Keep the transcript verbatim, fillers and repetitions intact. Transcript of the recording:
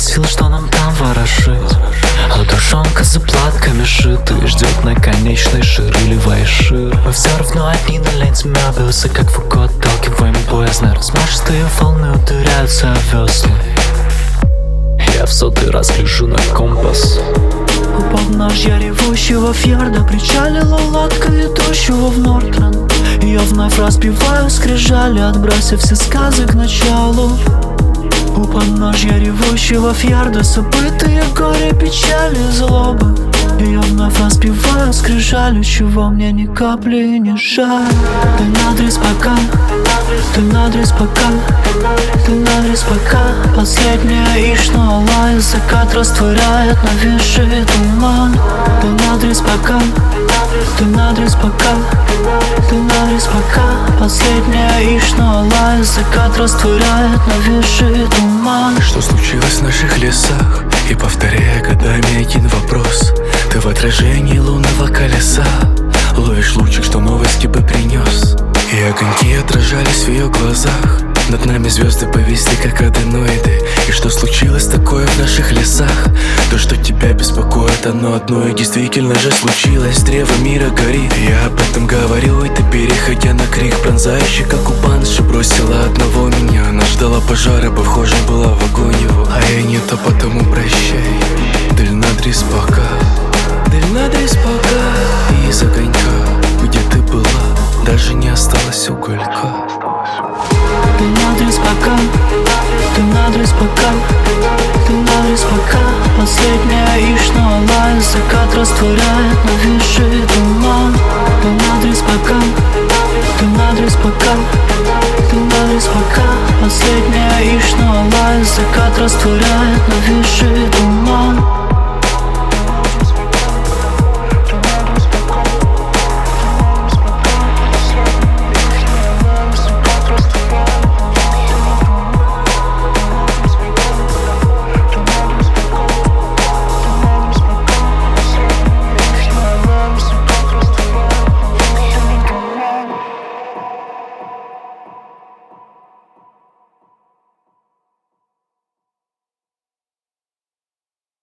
сил, что нам там ворошить. А душонка за платками шита и ждет на конечной ширеливая шир. Мы все равно одни на ленте Мёбиуса, как Фуко, отталкиваем поездно. Размашистые волны ударяются о весла. Я в сотый раз гляжу на компас. У подножья ревущего фьорда причалила лодка, ведущего в Нортранд. Я вновь разбиваю скрижали, отбросив все сказы к началу. У подножья ревущего фьорда забытые горе, печали, злобы. Я вновь разбиваю скрижали, чего мне ни капли не жаль. Ты надрез пока, ты надрез пока, ты надрез пока. Последняя ишна лай, закат растворяет нависший туман. Ты надрез пока, ты надрез пока, ты надрез пока. Последняя ишна лай, закат растворяет нависший туман. Что случилось в наших лесах? И повторяя годами один вопрос. Ты в отражении лунного колеса ловишь лучик, что новости бы принес. И огоньки отражались в ее глазах. Над нами звезды повисли, как аденоиды. И что случилось такое в наших лесах? То, что тебя беспокоит, оно одно и действительно же случилось. Древо мира горит, я об этом говорил. И ты, переходя на крик, пронзающий, как у банши, бросила одного меня. Она ждала пожара, бы вхожа была в огонь его. А я не то, потому прощай. Дальнадрез пока, дальнадрез пока. И из огонька, где ты была, даже не осталось уголька. Ты надрез пока, ты надрез пока, ты надрез пока. Последняя ишна лай, закат растворяет нависший туман. Ты надрез пока, ты надрез пока, ты надрез пока. Последняя ишна лай, закат растворяет